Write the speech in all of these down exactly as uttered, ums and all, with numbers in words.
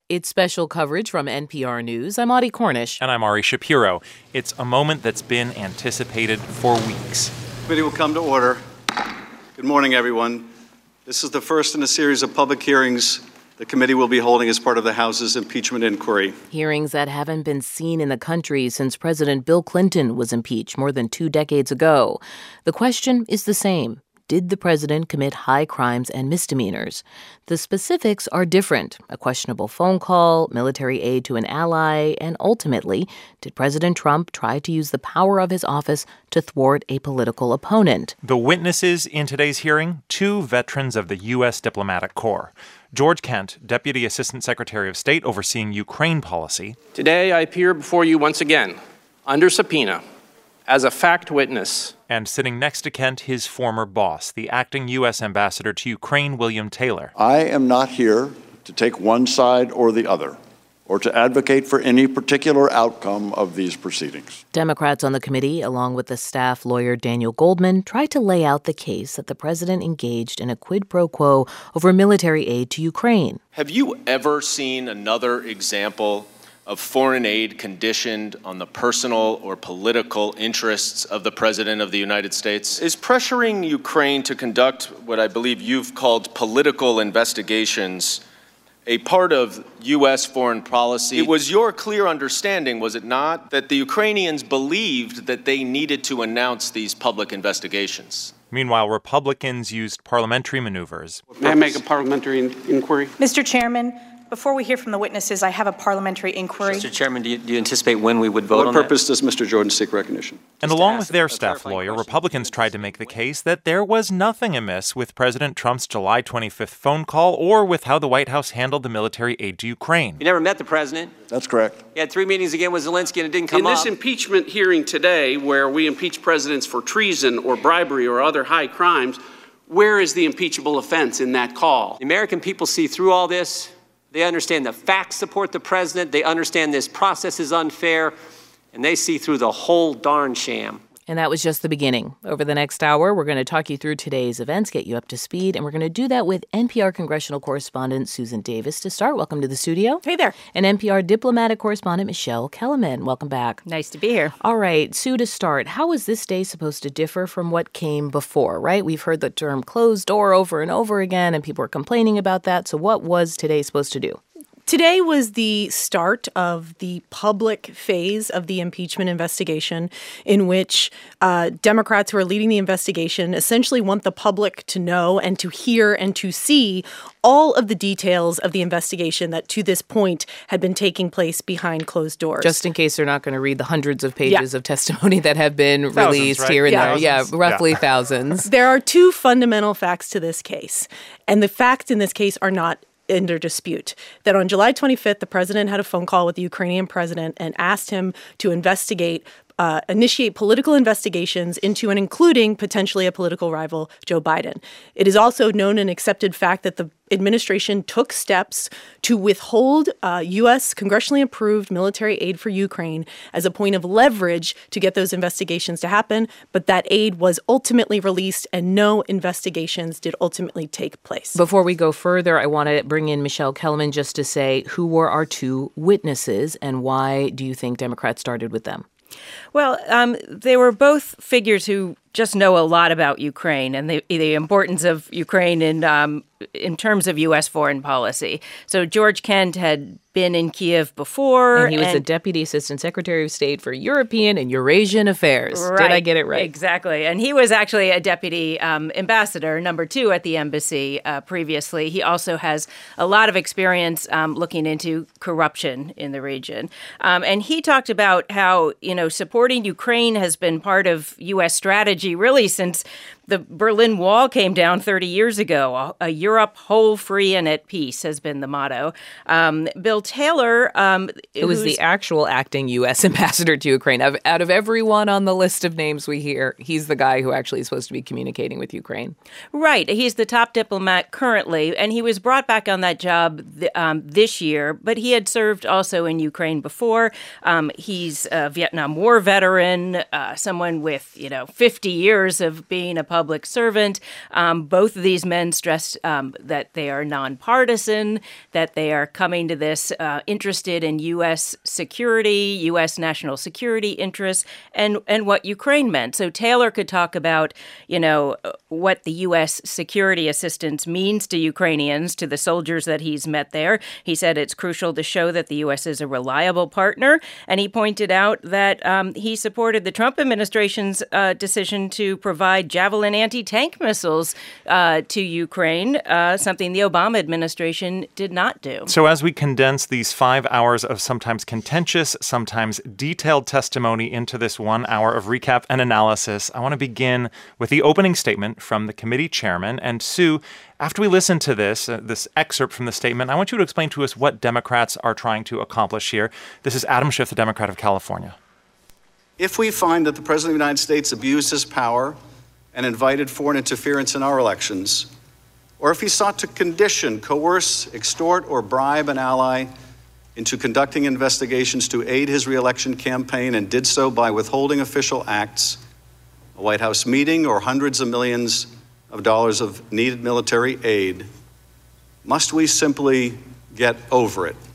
It's special coverage from N P R News. I'm Audie Cornish. And I'm Ari Shapiro. It's a moment that's been anticipated for weeks. The committee will come to order. Good morning, everyone. This is the first in a series of public hearings the committee will be holding as part of the House's impeachment inquiry. Hearings that haven't been seen in the country since President Bill Clinton was impeached more than two decades ago. The question is the same. Did the president commit high crimes and misdemeanors? The specifics are different. A questionable phone call, military aid to an ally, and ultimately, did President Trump try to use the power of his office to thwart a political opponent? The witnesses in today's hearing, two veterans of the U S Diplomatic Corps. George Kent, Deputy Assistant Secretary of State overseeing Ukraine policy. Today, I appear before you once again, under subpoena, as a fact witness. And sitting next to Kent, his former boss, the acting U S ambassador to Ukraine, William Taylor. I am not here to take one side or the other, or to advocate for any particular outcome of these proceedings. Democrats on the committee, along with the staff lawyer Daniel Goldman, tried to lay out the case that the president engaged in a quid pro quo over military aid to Ukraine. Have you ever seen another example of foreign aid conditioned on the personal or political interests of the President of the United States? Is pressuring Ukraine to conduct what I believe you've called political investigations a part of U S foreign policy? It was your clear understanding, was it not, that the Ukrainians believed that they needed to announce these public investigations? Meanwhile, Republicans used parliamentary maneuvers. May I make a parliamentary in- inquiry? Mister Chairman, before we hear from the witnesses, I have a parliamentary inquiry. Mister Chairman, do you, do you anticipate when we would vote What on that? What purpose does Mister Jordan seek recognition? And along with their staff lawyer, Republicans tried to make the case that there was nothing amiss with President Trump's July twenty-fifth phone call or with how the White House handled the military aid to Ukraine. You never met the president. That's correct. You had three meetings again with Zelensky and it didn't come In up. this impeachment hearing today, where we impeach presidents for treason or bribery or other high crimes, where is the impeachable offense in that call? The American people see through all this. They understand the facts support the president. They understand this process is unfair. And they see through the whole darn sham. And that was just the beginning. Over the next hour, we're going to talk you through today's events, get you up to speed, and we're going to do that with N P R congressional correspondent Susan Davis. To start, welcome to the studio. Hey there. And N P R diplomatic correspondent Michelle Kellerman. Welcome back. Nice to be here. All right, Sue, to start, how is this day supposed to differ from what came before, right? We've heard the term closed door over and over again, and people are complaining about that. So what was today supposed to do? Today was the start of the public phase of the impeachment investigation, in which uh, Democrats who are leading the investigation essentially want the public to know and to hear and to see all of the details of the investigation that to this point had been taking place behind closed doors. Just in case they're not going to read the hundreds of pages yeah. of testimony that have been thousands, released right? here and yeah. there. Yeah, roughly yeah. thousands. There are two fundamental facts to this case, and the facts in this case are not under dispute. That on July twenty-fifth, the president had a phone call with the Ukrainian president and asked him to investigate, uh, initiate political investigations into and including potentially a political rival, Joe Biden. It is also known and accepted fact that the administration took steps to withhold uh, U S congressionally approved military aid for Ukraine as a point of leverage to get those investigations to happen. But that aid was ultimately released and no investigations did ultimately take place. Before we go further, I want to bring in Michelle Kellerman just to say who were our two witnesses and why do you think Democrats started with them? Well, um, they were both figures who just know a lot about Ukraine and the, the importance of Ukraine in um, in terms of U S foreign policy. So George Kent had been in Kiev before. And he was and, the Deputy Assistant Secretary of State for European and Eurasian Affairs. Right, Did I get it right? Exactly. And he was actually a deputy um, ambassador, number two at the embassy uh, previously. He also has a lot of experience um, looking into corruption in the region. Um, and he talked about how, you know, supporting Ukraine has been part of U S strategy really since the Berlin Wall came down thirty years ago. A, a Europe whole, free, and at peace has been the motto. Um, Bill Taylor, um, who was the actual acting U S ambassador to Ukraine. Out of, out of everyone on the list of names we hear, he's the guy who actually is supposed to be communicating with Ukraine. Right. He's the top diplomat currently, and he was brought back on that job th- um, this year, but he had served also in Ukraine before. Um, he's a Vietnam War veteran, uh, someone with, you know, fifty years of being a public servant. Um, both of these men stressed um, that they are nonpartisan, that they are coming to this uh, interested in U S security, U S national security interests, and, and what Ukraine meant. So Taylor could talk about, you know, what the U S security assistance means to Ukrainians, to the soldiers that he's met there. He said it's crucial to show that the U S is a reliable partner. And he pointed out that um, he supported the Trump administration's uh, decision to provide Javelin anti-tank missiles uh, to Ukraine, uh, something the Obama administration did not do. So as we condense these five hours of sometimes contentious, sometimes detailed testimony into this one hour of recap and analysis, I want to begin with the opening statement from the committee chairman. And Sue, after we listen to this, uh, this excerpt from the statement, I want you to explain to us what Democrats are trying to accomplish here. This is Adam Schiff, the Democrat of California. If we find that the President of the United States abused his power and invited foreign interference in our elections, or if he sought to condition, coerce, extort, or bribe an ally into conducting investigations to aid his reelection campaign and did so by withholding official acts, a White House meeting, or hundreds of millions of dollars of needed military aid, must we simply get over it?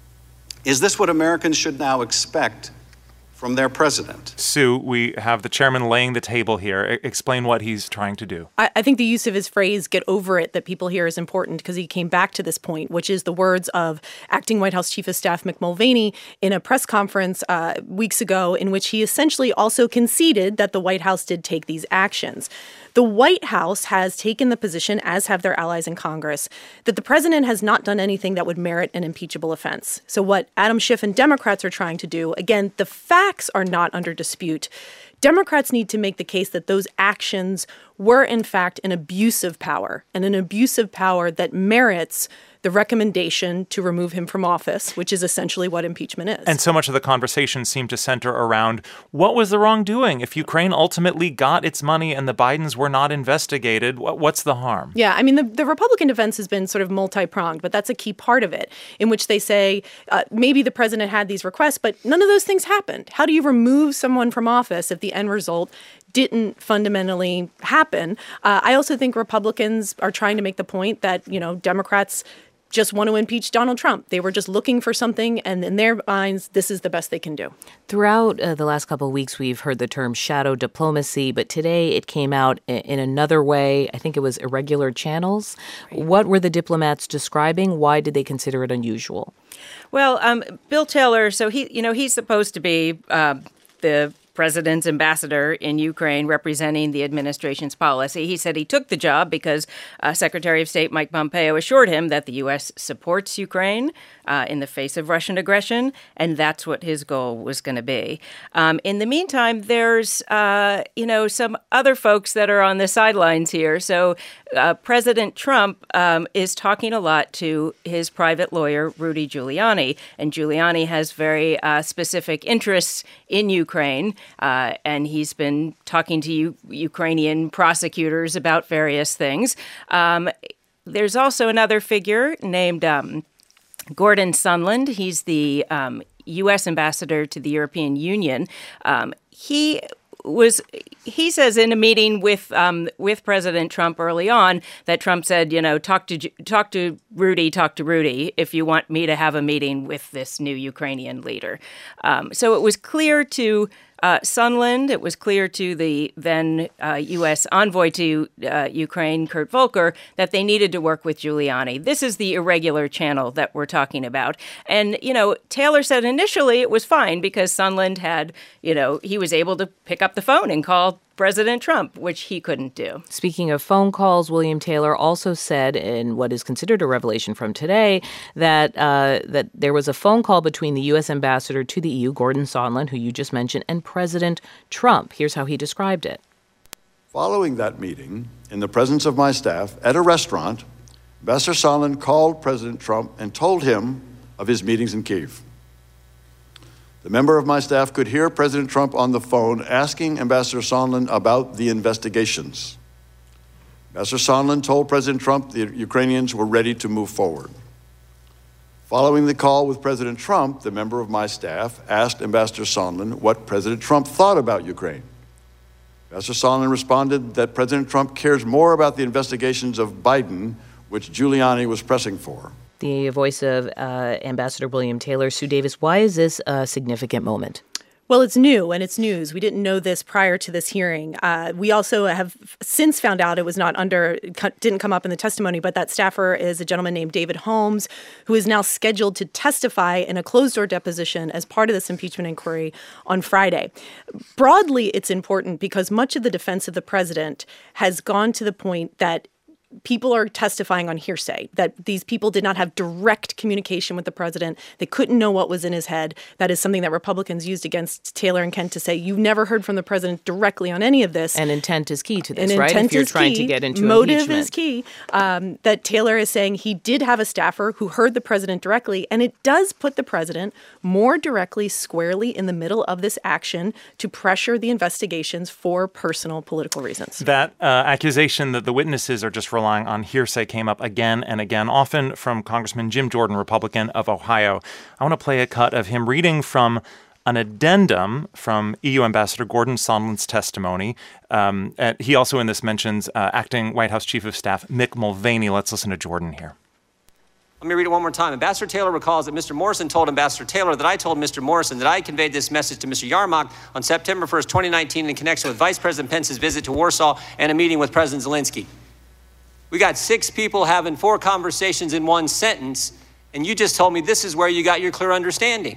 Is this what Americans should now expect from their president? Sue, we have the chairman laying the table here. I- explain what he's trying to do. I, I think the use of his phrase, get over it, that people hear is important because he came back to this point, which is the words of acting White House Chief of Staff Mick Mulvaney in a press conference uh, weeks ago, in which he essentially also conceded that the White House did take these actions. The White House has taken the position, as have their allies in Congress, that the president has not done anything that would merit an impeachable offense. So what Adam Schiff and Democrats are trying to do, again, the facts are not under dispute. Democrats need to make the case that those actions were, in fact, an abuse of power, and an abuse of power that merits the recommendation to remove him from office, which is essentially what impeachment is. And so much of the conversation seemed to center around what was the wrongdoing? If Ukraine ultimately got its money and the Bidens were not investigated, what's the harm? Yeah, I mean, the, the Republican defense has been sort of multi-pronged, but that's a key part of it, in which they say uh, maybe the president had these requests, but none of those things happened. How do you remove someone from office if the end result didn't fundamentally happen? Uh, I also think Republicans are trying to make the point that, you know, Democrats just want to impeach Donald Trump. They were just looking for something, and in their minds, this is the best they can do. Throughout uh, the last couple of weeks, we've heard the term shadow diplomacy, but today it came out in, in another way. I think it was irregular channels. Right. What were the diplomats describing? Why did they consider it unusual? Well, um, Bill Taylor, so he, you know, he's supposed to be uh, the president's ambassador in Ukraine representing the administration's policy. He said he took the job because uh, Secretary of State Mike Pompeo assured him that the U S supports Ukraine uh, in the face of Russian aggression, and that's what his goal was going to be. Um, in the meantime, there's, uh, you know, some other folks that are on the sidelines here. So uh, President Trump um, is talking a lot to his private lawyer, Rudy Giuliani, and Giuliani has very uh, specific interests in Ukraine. Uh, and he's been talking to U- Ukrainian prosecutors about various things. Um, there's also another figure named um, Gordon Sondland. He's the um, U S ambassador to the European Union. Um, he was he says in a meeting with um, with President Trump early on that Trump said, you know, talk to talk to Rudy, talk to Rudy if you want me to have a meeting with this new Ukrainian leader. Um, so it was clear to Uh, Sondland, it was clear to the then uh, U S envoy to uh, Ukraine, Kurt Volker, that they needed to work with Giuliani. This is the irregular channel that we're talking about. And, you know, Taylor said initially it was fine because Sondland had, you know, he was able to pick up the phone and call President Trump, which he couldn't do. Speaking of phone calls, William Taylor also said in what is considered a revelation from today that uh, that there was a phone call between the U S ambassador to the E U, Gordon Sondland, who you just mentioned, and President Trump. Here's how he described it. Following that meeting, in the presence of my staff, at a restaurant, Ambassador Sondland called President Trump and told him of his meetings in Kyiv. The member of my staff could hear President Trump on the phone asking Ambassador Sondland about the investigations. Ambassador Sondland told President Trump the Ukrainians were ready to move forward. Following the call with President Trump, the member of my staff asked Ambassador Sondland what President Trump thought about Ukraine. Ambassador Sondland responded that President Trump cares more about the investigations of Biden, which Giuliani was pressing for. The voice of uh, Ambassador William Taylor. Sue Davis, why is this a significant moment? Well, it's new and it's news. We didn't know this prior to this hearing. Uh, we also have since found out it was not under, didn't come up in the testimony, but that staffer is a gentleman named David Holmes, who is now scheduled to testify in a closed-door deposition as part of this impeachment inquiry on Friday. Broadly, it's important because much of the defense of the president has gone to the point that people are testifying on hearsay, that these people did not have direct communication with the president. They couldn't know what was in his head. That is something that Republicans used against Taylor and Kent to say, you've never heard from the president directly on any of this. And intent is key to this, and right? Intent if you're is trying key. to get into Motive impeachment. is key. Um, that Taylor is saying he did have a staffer who heard the president directly, and it does put the president more directly, squarely in the middle of this action to pressure the investigations for personal political reasons. That uh, accusation that the witnesses are just relying on hearsay came up again and again, often from Congressman Jim Jordan, Republican of Ohio. I want to play a cut of him reading from an addendum from E U Ambassador Gordon Sondland's testimony. Um, he also in this mentions uh, acting White House Chief of Staff Mick Mulvaney. Let's listen to Jordan here. Let me read it one more time. Ambassador Taylor recalls that Mister Morrison told Ambassador Taylor that I told Mister Morrison that I conveyed this message to Mister Yarmouk on September first, twenty nineteen, in connection with Vice President Pence's visit to Warsaw and a meeting with President Zelensky. We got six people having four conversations in one sentence, and you just told me this is where you got your clear understanding.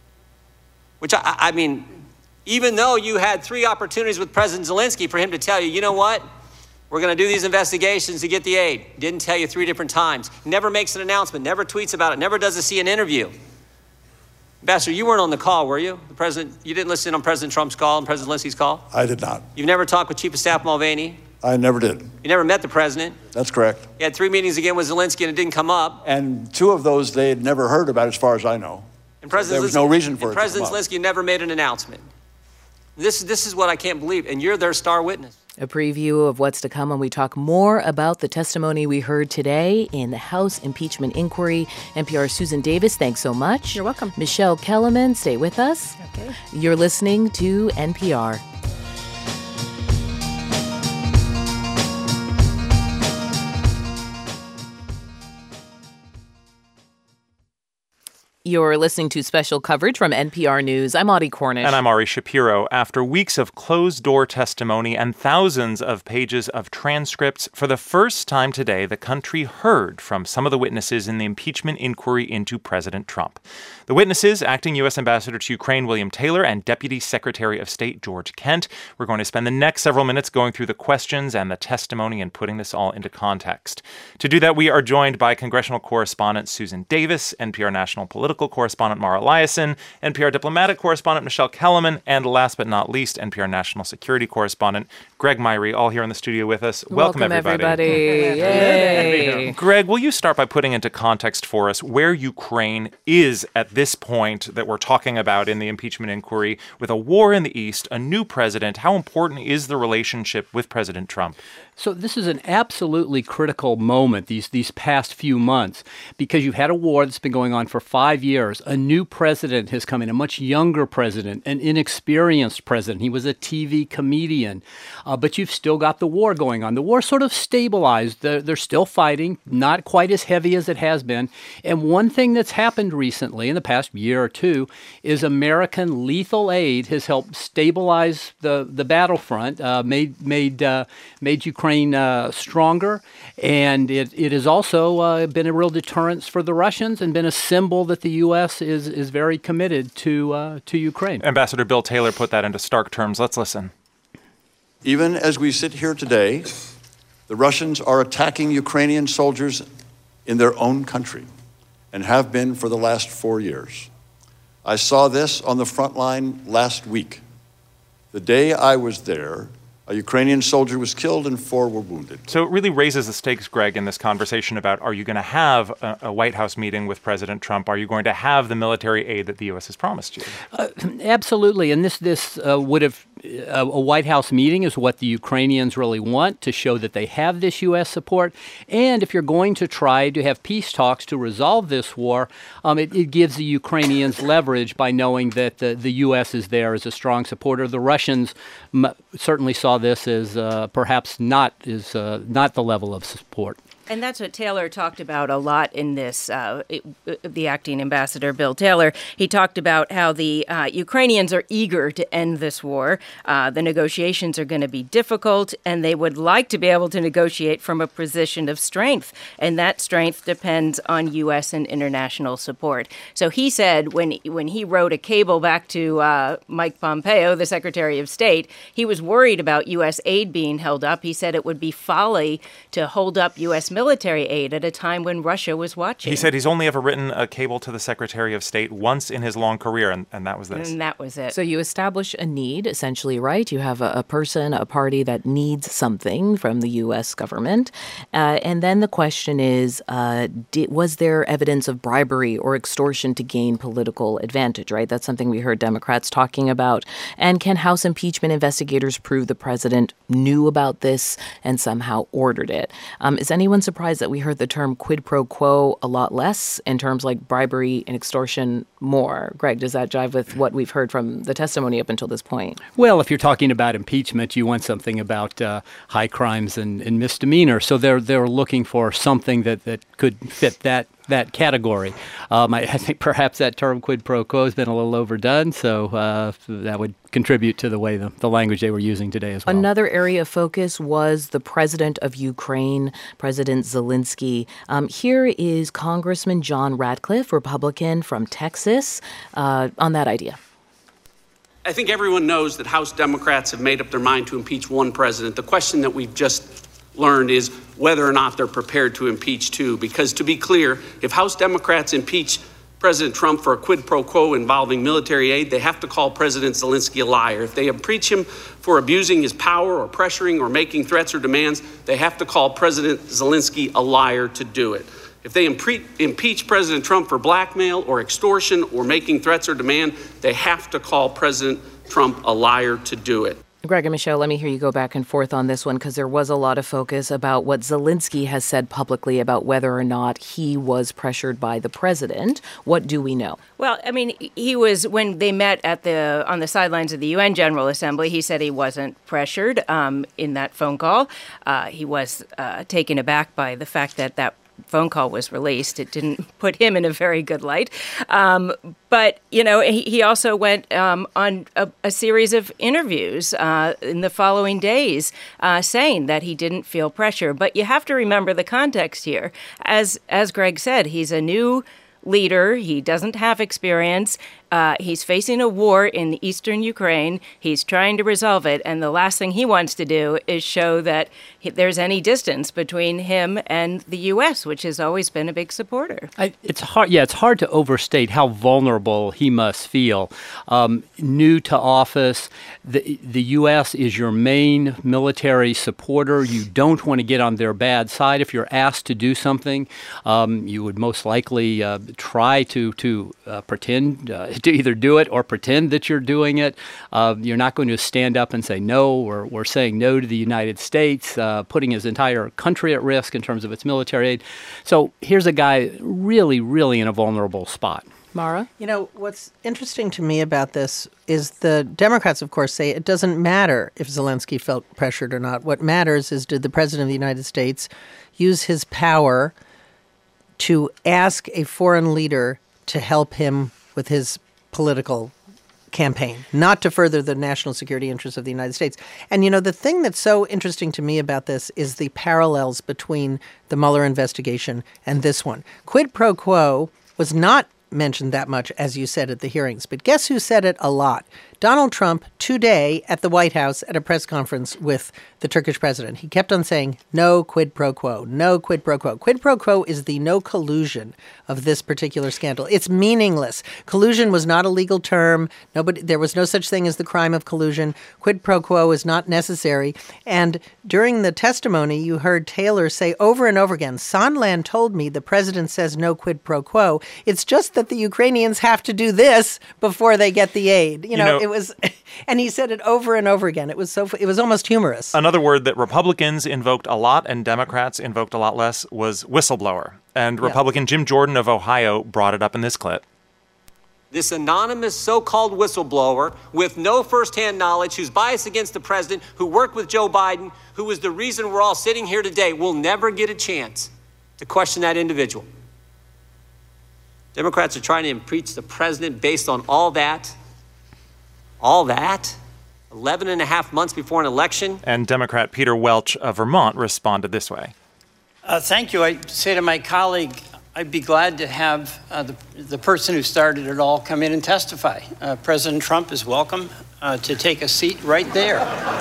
Which, I, I mean, even though you had three opportunities with President Zelensky for him to tell you, you know what, we're going to do these investigations to get the aid. Didn't tell you three different times. Never makes an announcement, never tweets about it, never does a C N N interview. Ambassador, you weren't on the call, were you? The president, you didn't listen on President Trump's call and President Zelensky's call? I did not. You've never talked with Chief of Staff Mulvaney? I never did. You never met the president? That's correct. You had three meetings again with Zelensky and it didn't come up. And two of those they had never heard about as far as I know. And President there was no reason for and it President to come up. Zelensky never made an announcement. This, this is what I can't believe, and you're their star witness. A preview of what's to come when we talk more about the testimony we heard today in the House impeachment inquiry. N P R's Susan Davis, thanks so much. You're welcome. Michelle Kellerman, stay with us. Okay. You're listening to N P R. You're listening to special coverage from N P R News. I'm Audie Cornish. And I'm Ari Shapiro. After weeks of closed-door testimony and thousands of pages of transcripts, for the first time today, the country heard from some of the witnesses in the impeachment inquiry into President Trump. The witnesses, acting U S Ambassador to Ukraine William Taylor and Deputy Secretary of State George Kent. We're going to spend the next several minutes going through the questions and the testimony and putting this all into context. To do that, we are joined by congressional correspondent Susan Davis, N P R national political correspondent Mara Liasson, N P R diplomatic correspondent Michelle Kellerman, and last but not least, N P R national security correspondent Greg Myrie, all here in the studio with us. Welcome, Welcome everybody. everybody. Yay. Greg, will you start by putting into context for us where Ukraine is at this point that we're talking about in the impeachment inquiry, with a war in the East, a new president? How important is the relationship with President Trump? So this is an absolutely critical moment, these these past few months, because you've had a war that's been going on for five years. A new president has come in, a much younger president, an inexperienced president. He was a T V comedian, uh, but you've still got the war going on. The war sort of stabilized. They're, they're still fighting, not quite as heavy as it has been. And one thing that's happened recently, in the past year or two, is American lethal aid has helped stabilize the, the battlefront, uh, made, made, uh, made Ukraine Uh, stronger, and it, it has also uh, been a real deterrence for the Russians and been a symbol that the U S is is very committed to uh, to Ukraine. Ambassador Bill Taylor put that into stark terms. Let's listen. Even as we sit here today, the Russians are attacking Ukrainian soldiers in their own country and have been for the last four years. I saw this on the front line last week. The day I was there, a Ukrainian soldier was killed and four were wounded. So it really raises the stakes, Greg, in this conversation about, are you going to have a, a White House meeting with President Trump? Are you going to have the military aid that the U S has promised you? Uh, absolutely. And this this uh, would have a, a White House meeting is what the Ukrainians really want to show that they have this U S support. And if you're going to try to have peace talks to resolve this war, um, it, it gives the Ukrainians leverage by knowing that the, the U S is there as a strong supporter. The Russians m- certainly saw this as uh, perhaps not is uh, not the level of support. And that's what Taylor talked about a lot in this, uh, it, the acting ambassador, Bill Taylor. He talked about how the uh, Ukrainians are eager to end this war. Uh, the negotiations are going to be difficult, and they would like to be able to negotiate from a position of strength. And that strength depends on U S and international support. So he said when, when he wrote a cable back to uh, Mike Pompeo, the Secretary of State, he was worried about U S aid being held up. He said it would be folly to hold up U S military aid at a time when Russia was watching. He said he's only ever written a cable to the Secretary of State once in his long career, and, and that was this. And that was it. So you establish a need, essentially, right? You have a, a person, a party that needs something from the U S government. Uh, and then the question is, uh, did, was there evidence of bribery or extortion to gain political advantage, right? That's something we heard Democrats talking about. And can House impeachment investigators prove the president knew about this and somehow ordered it? Um, is anyone surprised that we heard the term quid pro quo a lot less in terms like bribery and extortion more? Greg, does that jive with what we've heard from the testimony up until this point? Well, if you're talking about impeachment, you want something about uh, high crimes and, and misdemeanor. So they're they're looking for something that, that could fit that that category. Um, I, I think perhaps that term quid pro quo has been a little overdone, so uh, that would contribute to the way the, the language they were using today as well. Another area of focus was the president of Ukraine, President Zelensky. Um, here is Congressman John Ratcliffe, Republican from Texas, uh, on that idea. I think everyone knows that House Democrats have made up their mind to impeach one president. The question that we've just learned is whether or not they're prepared to impeach two. Because to be clear, if House Democrats impeach President Trump for a quid pro quo involving military aid, they have to call President Zelensky a liar. If they impeach him for abusing his power or pressuring or making threats or demands, they have to call President Zelensky a liar to do it. If they impre- impeach President Trump for blackmail or extortion or making threats or demand, they have to call President Trump a liar to do it. Greg and Michelle, let me hear you go back and forth on this one, because there was a lot of focus about what Zelensky has said publicly about whether or not he was pressured by the president. What do we know? Well, I mean, he was, when they met at the on the sidelines of the U N General Assembly, he said he wasn't pressured um, in that phone call. Uh, he was uh, taken aback by the fact that that phone call was released. It didn't put him in a very good light. Um, but, you know, he, he also went um, on a, a series of interviews uh, in the following days uh, saying that he didn't feel pressure. But you have to remember the context here. As as Greg said, he's a new leader. He doesn't have experience. Uh, he's facing a war in eastern Ukraine. He's trying to resolve it. And the last thing he wants to do is show that he, there's any distance between him and the U S, which has always been a big supporter. I, it's hard. Yeah, it's hard to overstate how vulnerable he must feel. Um, new to office, the, the U S is your main military supporter. You don't want to get on their bad side. If you're asked to do something, um, you would most likely uh, try to, to uh, pretend uh, to either do it or pretend that you're doing it. Uh, you're not going to stand up and say no, or we're saying no to the United States, uh, putting his entire country at risk in terms of its military aid. So here's a guy really, really in a vulnerable spot. Mara? You know, what's interesting to me about this is the Democrats, of course, say it doesn't matter if Zelensky felt pressured or not. What matters is, did the President of the United States use his power to ask a foreign leader to help him with his political campaign, not to further the national security interests of the United States. And, you know, the thing that's so interesting to me about this is the parallels between the Mueller investigation and this one. Quid pro quo was not mentioned that much, as you said, at the hearings. But guess who said it a lot? Donald Trump today at the White House at a press conference with the Turkish president. He kept on saying, no quid pro quo, no quid pro quo. Quid pro quo is the no collusion of this particular scandal. It's meaningless. Collusion was not a legal term. Nobody, there was no such thing as the crime of collusion. Quid pro quo is not necessary. And during the testimony, you heard Taylor say over and over again, Sondland told me the president says no quid pro quo. It's just that that the Ukrainians have to do this before they get the aid. You know, you know, it was, and he said it over and over again. It was so, it was almost humorous. Another word that Republicans invoked a lot and Democrats invoked a lot less was whistleblower. And yeah. Republican Jim Jordan of Ohio brought it up in this clip. This anonymous so-called whistleblower with no firsthand knowledge, who's biased against the president, who worked with Joe Biden, who is the reason we're all sitting here today, will never get a chance to question that individual. Democrats are trying to impeach the president based on all that. All that? eleven and a half months before an election? And Democrat Peter Welch of Vermont responded this way. Uh, thank you. I say to my colleague, I'd be glad to have uh, the, the person who started it all come in and testify. Uh, President Trump is welcome uh, to take a seat right there.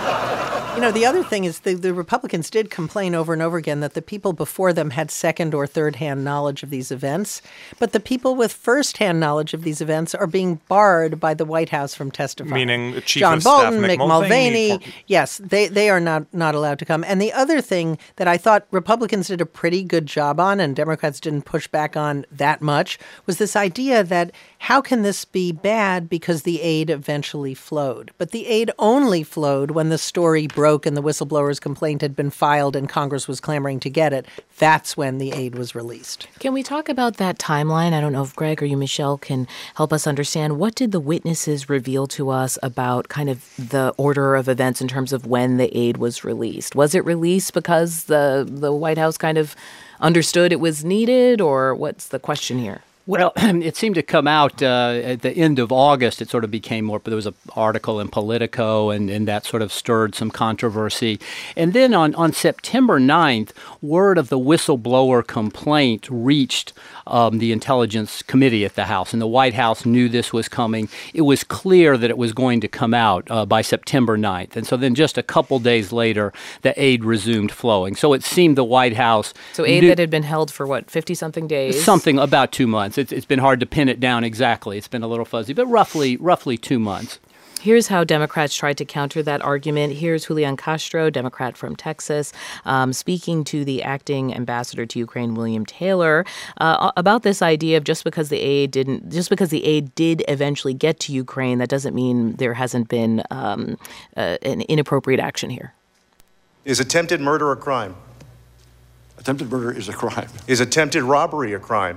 You know, the other thing is the, the Republicans did complain over and over again that the people before them had second or third-hand knowledge of these events, but the people with first-hand knowledge of these events are being barred by the White House from testifying. Meaning Chief John of Bolton, Staff Mick Mulvaney. Mulvaney. Yes, they, they are not, not allowed to come. And the other thing that I thought Republicans did a pretty good job on, and Democrats didn't push back on that much, was this idea that how can this be bad because the aid eventually flowed? But the aid only flowed when the story broke and the whistleblower's complaint had been filed and Congress was clamoring to get it. That's when the aid was released. Can we talk about that timeline? I don't know if Greg or you, Michelle, can help us understand. What did the witnesses reveal to us about kind of the order of events in terms of when the aid was released? Was it released because the, the White House kind of understood it was needed, or what's the question here? Well, it seemed to come out uh, at the end of August. It sort of became more, but there was an article in Politico, and, and that sort of stirred some controversy. And then on, on September ninth, word of the whistleblower complaint reached um, the Intelligence Committee at the House, and the White House knew this was coming. It was clear that it was going to come out uh, by September ninth. And so then just a couple days later, the aid resumed flowing. So it seemed the White House... So aid knew- that had been held for, what, fifty-something days? Something about two months. It's, it's been hard to pin it down exactly. It's been a little fuzzy, but roughly roughly two months. Here's how Democrats tried to counter that argument. Here's Julian Castro, Democrat from Texas, um, speaking to the acting ambassador to Ukraine, William Taylor, uh, about this idea of just because the aid didn't, just because the aid did eventually get to Ukraine, that doesn't mean there hasn't been um, uh, an inappropriate action here. Is attempted murder a crime? Attempted murder is a crime. Is attempted robbery a crime?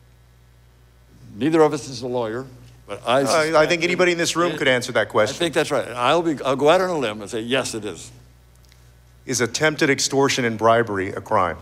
Neither of us is a lawyer, but I... Uh, I think anybody in this room could answer that question. I think that's right. I'll be. I'll go out on a limb and say, yes, it is. Is attempted extortion and bribery a crime?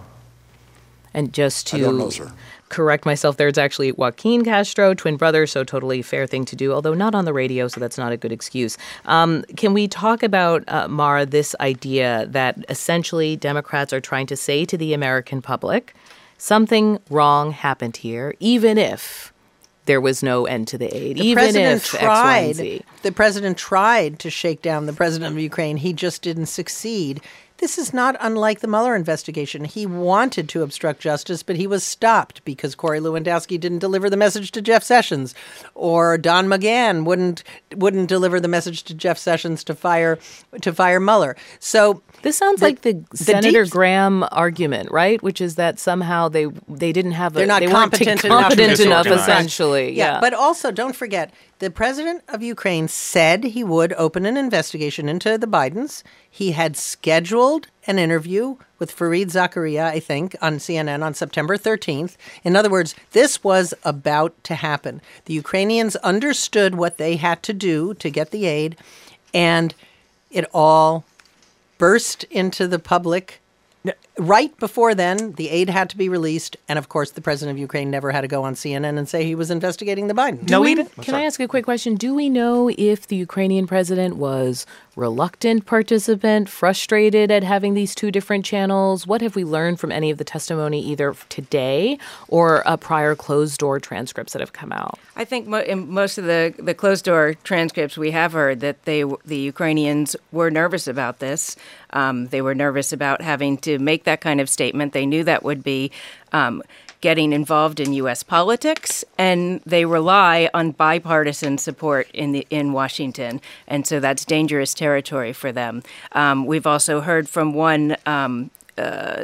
And just to I don't know, sir. correct myself there, it's actually Joaquin Castro, twin brother, so totally fair thing to do, although not on the radio, so that's not a good excuse. Um, can we talk about, uh, Mara, this idea that essentially Democrats are trying to say to the American public, something wrong happened here, even if there was no end to the aid, The even president if tried, X, Y, and Z. The president tried to shake down the president of Ukraine. He just didn't succeed. This is not unlike the Mueller investigation. He wanted to obstruct justice, but he was stopped because Corey Lewandowski didn't deliver the message to Jeff Sessions, or Don McGahn wouldn't wouldn't deliver the message to Jeff Sessions to fire to fire Mueller. So this sounds the, like the, the Senator deep, Graham argument, right? Which is that somehow they they didn't have a they're not they competent, weren't competent enough, enough, essentially. Yeah, yeah, but also don't forget, the president of Ukraine said he would open an investigation into the Bidens. He had scheduled an interview with Fareed Zakaria, I think, on C N N on September thirteenth. In other words, this was about to happen. The Ukrainians understood what they had to do to get the aid, and it all burst into the public. Right before then, the aid had to be released, and of course, the president of Ukraine never had to go on C N N and say he was investigating the Bidens. No, we, can I ask a quick question? Do we know if the Ukrainian president was reluctant participant, frustrated at having these two different channels? What have we learned from any of the testimony, either today or uh, prior closed-door transcripts that have come out? I think mo- in most of the, the closed-door transcripts we have heard that they the Ukrainians were nervous about this. Um, they were nervous about having to make that kind of statement. They knew that would be um, getting involved in U S politics, and they rely on bipartisan support in the in Washington, and so that's dangerous territory for them. Um, we've also heard from one um, uh,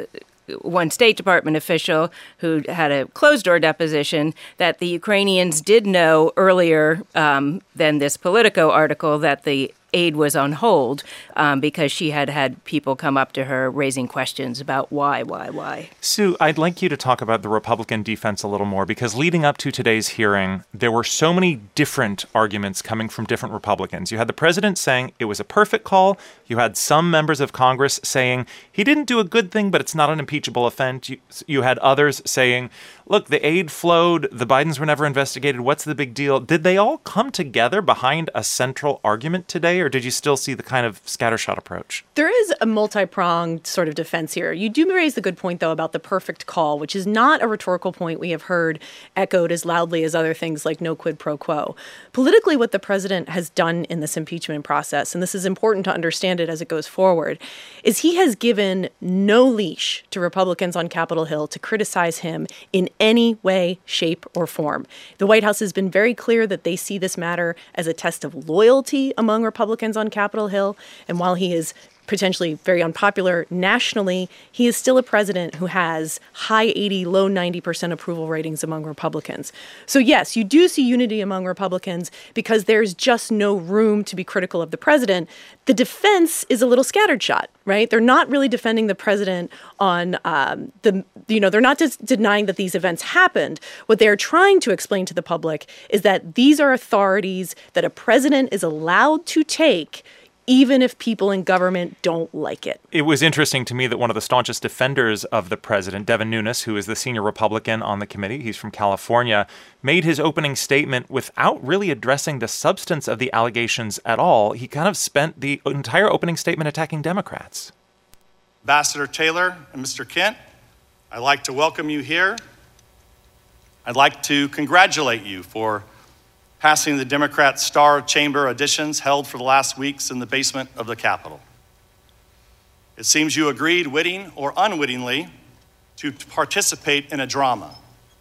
one State Department official who had a closed-door deposition that the Ukrainians did know earlier um, than this Politico article that the aid was on hold um, because she had had people come up to her raising questions about why, why, why. Sue, I'd like you to talk about the Republican defense a little more, because leading up to today's hearing, there were so many different arguments coming from different Republicans. You had the president saying it was a perfect call. You had some members of Congress saying he didn't do a good thing, but it's not an impeachable offense. You, you had others saying, look, the aid flowed. The Bidens were never investigated. What's the big deal? Did they all come together behind a central argument today, or did you still see the kind of scattershot approach? There is a multi-pronged sort of defense here. You do raise the good point, though, about the perfect call, which is not a rhetorical point we have heard echoed as loudly as other things like no quid pro quo. Politically, what the president has done in this impeachment process, and this is important to understand it as it goes forward, is he has given no leash to Republicans on Capitol Hill to criticize him in any way, shape, or form. The White House has been very clear that they see this matter as a test of loyalty among Republicans on Capitol Hill. And while he is potentially very unpopular nationally, he is still a president who has high eighty, low ninety percent approval ratings among Republicans. So yes, you do see unity among Republicans because there's just no room to be critical of the president. The defense is a little scattered shot, right? They're not really defending the president on um, the, you know, they're not just denying that these events happened. What they're trying to explain to the public is that these are authorities that a president is allowed to take even if people in government don't like it. It was interesting to me that one of the staunchest defenders of the president, Devin Nunes, who is the senior Republican on the committee, he's from California, made his opening statement without really addressing the substance of the allegations at all. He kind of spent the entire opening statement attacking Democrats. Ambassador Taylor and Mister Kent, I'd like to welcome you here. I'd like to congratulate you for passing the Democrat Star Chamber auditions held for the last weeks in the basement of the Capitol. It seems you agreed, witting or unwittingly, to participate in a drama.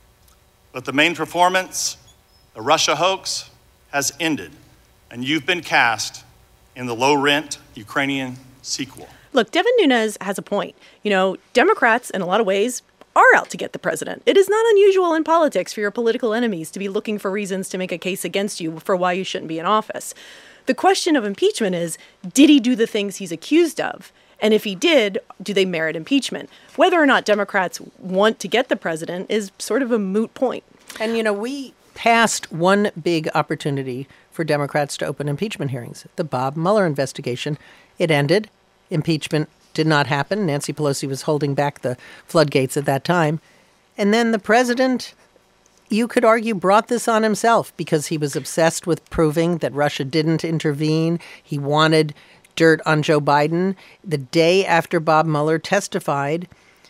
But the main performance, the Russia hoax, has ended, and you've been cast in the low-rent Ukrainian sequel. Look, Devin Nunes has a point. You know, Democrats, in a lot of ways, are out to get the president. It is not unusual in politics for your political enemies to be looking for reasons to make a case against you for why you shouldn't be in office. The question of impeachment is, did he do the things he's accused of? And if he did, do they merit impeachment? Whether or not Democrats want to get the president is sort of a moot point. And, you know, we passed one big opportunity for Democrats to open impeachment hearings, the Bob Mueller investigation. It ended. Impeachment did not happen. Nancy Pelosi was holding back the floodgates at that time. And then the president, you could argue, brought this on himself because he was obsessed with proving that Russia didn't intervene. He wanted dirt on Joe Biden. The day after Bob Mueller testified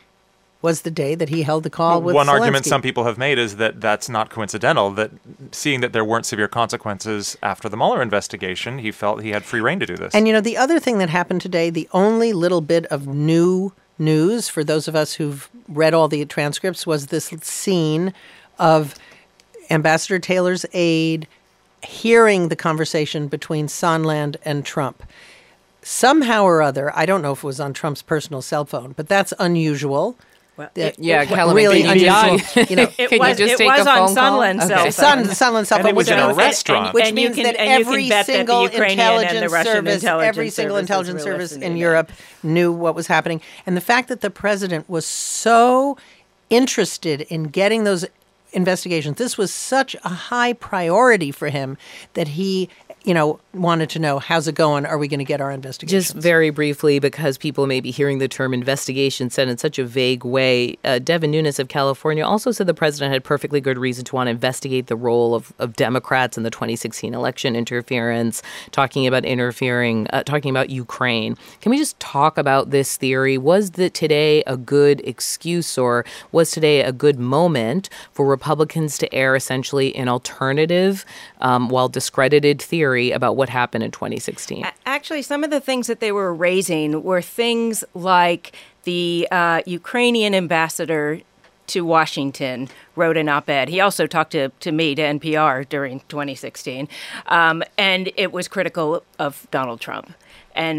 was the day that he held the call with One Zelensky. argument some people have made is that that's not coincidental, that seeing that there weren't severe consequences after the Mueller investigation, he felt he had free rein to do this. And, you know, the other thing that happened today, the only little bit of new news for those of us who've read all the transcripts, was this scene of Ambassador Taylor's aide hearing the conversation between Sondland and Trump. Somehow or other, I don't know if it was on Trump's personal cell phone, but that's unusual. Well, it, yeah, it, Kellerman, really can you unusual. just- You know, It was- it was on Sondland's cell phone. Sun, Sondland's cell And phone, it was which in a means- restaurant. which And you means can- that and you can every bet that the single Ukrainian and the intelligence Russian service, intelligence every single services intelligence were service listening in to Europe knew what was happening, and the fact that the president was so interested in getting those investigations, this was such a high priority for him that he, you know, wanted to know, how's it going? Are we going to get our investigations? Just very briefly, because people may be hearing the term investigation said in such a vague way, uh, Devin Nunes of California also said the president had perfectly good reason to want to investigate the role of, of Democrats in the twenty sixteen election interference, talking about interfering, uh, talking about Ukraine. Can we just talk about this theory? Was that today a good excuse, or was today a good moment for Republicans to air essentially an alternative, um, while discredited theory about what happened in twenty sixteen? Actually, some of the things that they were raising were things like the uh, Ukrainian ambassador to Washington wrote an op-ed. He also talked to, to me, to N P R, during twenty sixteen, um, and it was critical of Donald Trump. And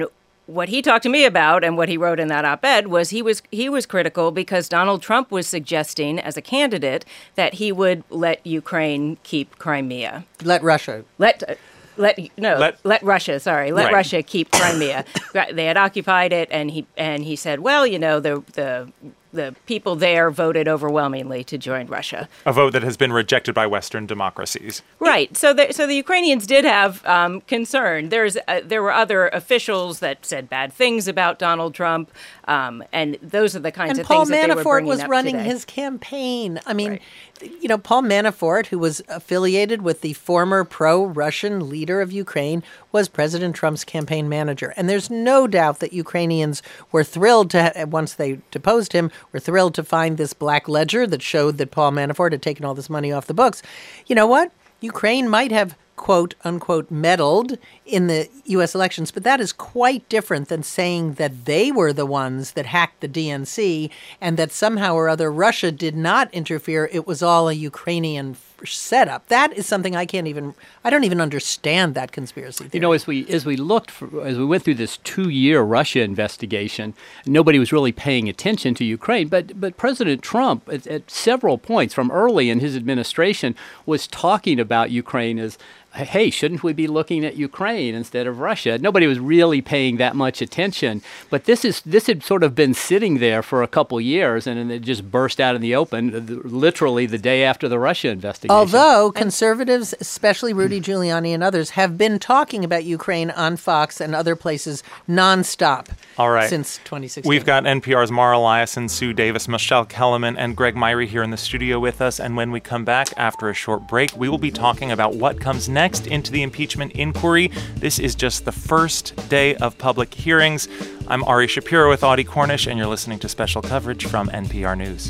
what he talked to me about and what he wrote in that op-ed was he was he was critical because Donald Trump was suggesting as a candidate that he would let Ukraine keep Crimea. Let Russia. Let uh, let no Let- let, Russia, sorry. Let Right. Russia keep Crimea. They had occupied it, and he and he said, well, you know, the the the people there voted overwhelmingly to join Russia. A vote that has been rejected by Western democracies. Right. So the, so the Ukrainians did have um, concern. There's uh, there were other officials that said bad things about Donald Trump, um, and those are the kinds And of Paul things that they were Manafort bringing was up running today. his campaign. I mean, you know, Paul Manafort, who was affiliated with the former pro-Russian leader of Ukraine, was President Trump's campaign manager. And there's no doubt that Ukrainians were thrilled to, once they deposed him, were thrilled to find this black ledger that showed that Paul Manafort had taken all this money off the books. You know what? Ukraine might have, quote unquote, meddled in the U S elections, but that is quite different than saying that they were the ones that hacked the D N C and that somehow or other Russia did not interfere. It was all a Ukrainian setup. That is something I can't even, I don't even understand that conspiracy theory. You know, as we as we looked, for, as we went through this two-year Russia investigation, nobody was really paying attention to Ukraine. But but President Trump, at, at several points from early in his administration, was talking about Ukraine as, hey, shouldn't we be looking at Ukraine instead of Russia? Nobody was really paying that much attention. But this is this had sort of been sitting there for a couple years, and then it just burst out in the open, literally the day after the Russia investigation. Although conservatives, especially Rudy Giuliani and others, have been talking about Ukraine on Fox and other places nonstop All right. since twenty sixteen. We've got N P R's Mara Eliason, Sue Davis, Michelle Kellerman, and Greg Myrie here in the studio with us. And when we come back after a short break, we will be talking about what comes next into the impeachment inquiry. This is just the first day of public hearings. I'm Ari Shapiro with Audie Cornish, and you're listening to special coverage from N P R News.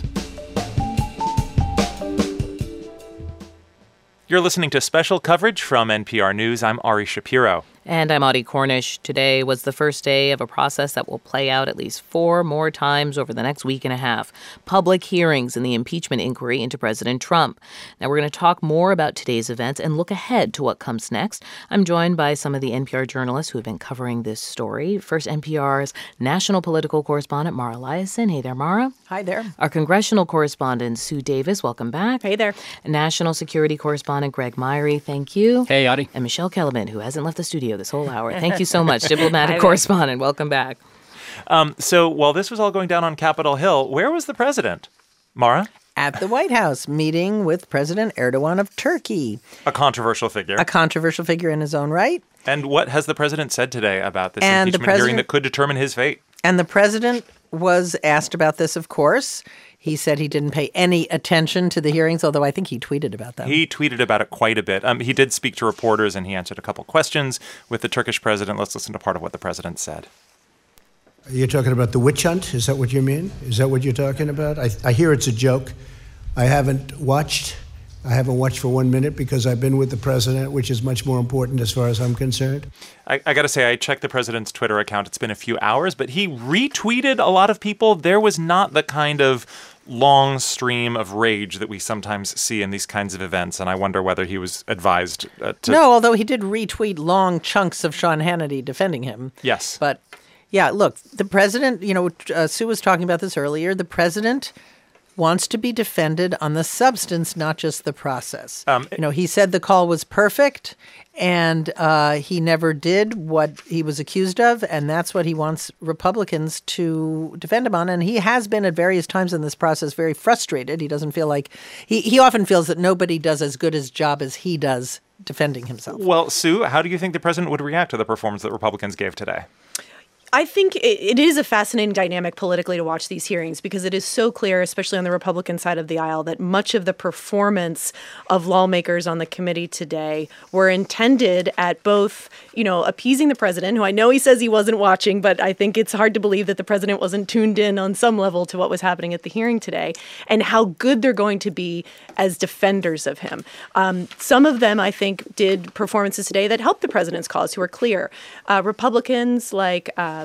You're listening to special coverage from N P R News. I'm Ari Shapiro. And I'm Audie Cornish. Today was the first day of a process that will play out at least four more times over the next week and a half. Public hearings in the impeachment inquiry into President Trump. Now, we're going to talk more about today's events and look ahead to what comes next. I'm joined by some of the N P R journalists who have been covering this story. First, N P R's national political correspondent, Mara Eliason. Hey there, Mara. Hi there. Our congressional correspondent, Sue Davis. Welcome back. Hey there. National security correspondent, Greg Myrie. Thank you. Hey, Audie. And Michelle Kellerman, who hasn't left the studio this whole hour. Thank you so much, diplomatic correspondent. Welcome back. Um, so while this was all going down on Capitol Hill, where was the president? Mara? At the White House, meeting with President Erdogan of Turkey. A controversial figure. A controversial figure in his own right. And what has the president said today about this And the impeachment hearing president- that could determine his fate? And the president was asked about this, of course. He said he didn't pay any attention to the hearings, although I think he tweeted about them. He tweeted about it quite a bit. Um, he did speak to reporters, and he answered a couple questions with the Turkish president. Let's listen to part of what the president said. You're talking about the witch hunt? Is that what you mean? Is that what you're talking about? I, I hear it's a joke. I haven't watched. I haven't watched for one minute because I've been with the president, which is much more important as far as I'm concerned. I, I got to say, I checked the president's Twitter account. It's been a few hours, but he retweeted a lot of people. There was not the kind of long stream of rage that we sometimes see in these kinds of events, and I wonder whether he was advised uh, to... No, although he did retweet long chunks of Sean Hannity defending him. Yes. But, yeah, look, the president, you know, uh, Sue was talking about this earlier, the president wants to be defended on the substance, not just the process. Um, you know, he said the call was perfect, and uh, he never did what he was accused of, and that's what he wants Republicans to defend him on. And he has been at various times in this process very frustrated. He doesn't feel like he, he often feels that nobody does as good a job as he does defending himself. Well, Sue, how do you think the president would react to the performance that Republicans gave today? I think it, it is a fascinating dynamic politically to watch these hearings because it is so clear, especially on the Republican side of the aisle, that much of the performance of lawmakers on the committee today were intended at both, you know, appeasing the president, who I know he says he wasn't watching, but I think it's hard to believe that the president wasn't tuned in on some level to what was happening at the hearing today, and how good they're going to be as defenders of him. Um, some of them, I think, did performances today that helped the president's cause, who are clear. Uh, Republicans like uh,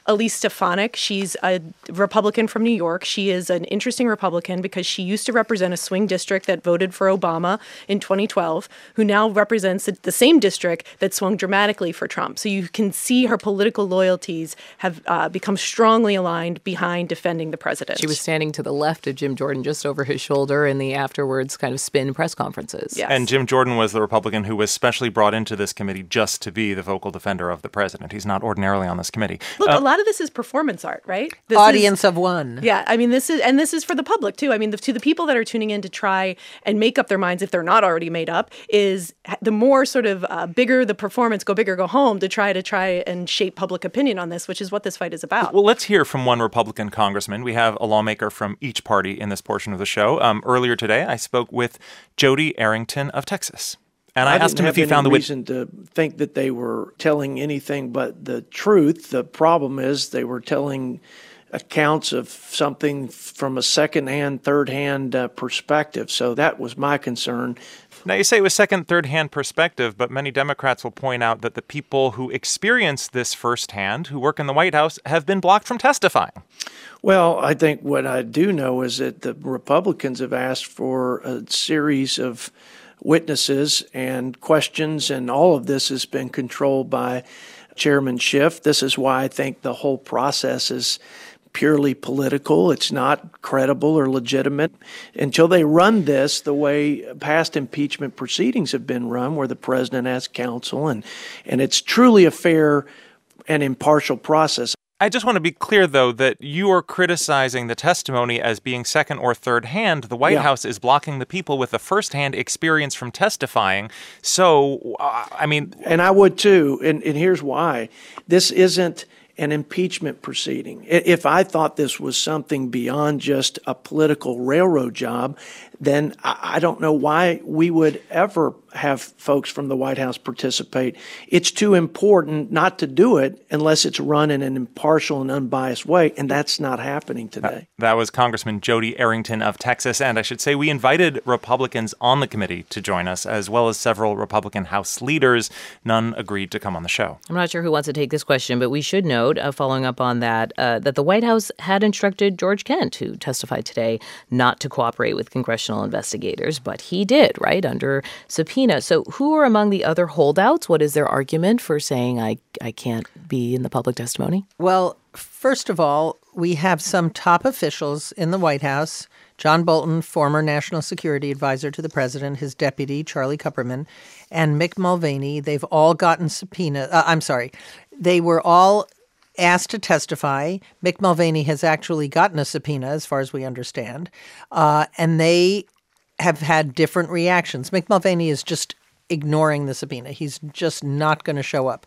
Elise Stefanik. She's a Republican from New York. She is an interesting Republican because she used to represent a swing district that voted for Obama in twenty twelve, who now represents the same district that swung dramatically for Trump. So you can see her political loyalties have uh, become strongly aligned behind defending the president. She was standing to the left of Jim Jordan, just over his shoulder in the afterwards kind of spin press conferences. Yes. And Jim Jordan was the Republican who was specially brought into this committee just to be the vocal defender of the president. He's not ordinarily on this committee. Look, Uh, a lot of this is performance art, right? This Audience is, of one. Yeah, I mean, this is, and this is for the public too. I mean, the, to the people that are tuning in to try and make up their minds, if they're not already made up, is the more sort of uh, bigger the performance, go big or go home, to try to try and shape public opinion on this, which is what this fight is about. Well, let's hear from one Republican congressman. We have a lawmaker from each party in this portion of the show. Um, earlier today, I spoke with Jody Arrington of Texas. And I, I asked him if he found the reason to think that they were telling anything but the truth. The problem is they were telling accounts of something from a second-hand, third-hand uh, perspective. So that was my concern. Now, you say it was second, third-hand perspective, but many Democrats will point out that the people who experience this firsthand, who work in the White House, have been blocked from testifying. Well, I think what I do know is that the Republicans have asked for a series of witnesses and questions, and all of this has been controlled by Chairman Schiff. This is why I think the whole process is purely political. It's not credible or legitimate until they run this the way past impeachment proceedings have been run, where the president has counsel, and, and it's truly a fair and impartial process. I just want to be clear, though, that you are criticizing the testimony as being second or third hand. The White yeah. House is blocking the people with the firsthand experience from testifying. So, uh, I mean... And I would, too. And, and here's why. This isn't an impeachment proceeding. If I thought this was something beyond just a political railroad job, then I don't know why we would ever have folks from the White House participate. It's too important not to do it unless it's run in an impartial and unbiased way, and that's not happening today. That, that was Congressman Jody Arrington of Texas, and I should say we invited Republicans on the committee to join us, as well as several Republican House leaders. None agreed to come on the show. I'm not sure who wants to take this question, but we should note, uh, following up on that, uh, that the White House had instructed George Kent, who testified today, not to cooperate with congressional investigators, but he did, right, under subpoena. So who are among the other holdouts? What is their argument for saying I, I can't be in the public testimony? Well, first of all, we have some top officials in the White House. John Bolton, former national security advisor to the president, his deputy, Charlie Kupperman, and Mick Mulvaney. They've all gotten subpoena. Uh, I'm sorry. They were all asked to testify. Mick Mulvaney has actually gotten a subpoena, as far as we understand. Uh, and they have had different reactions. Mick Mulvaney is just ignoring the subpoena. He's just not going to show up.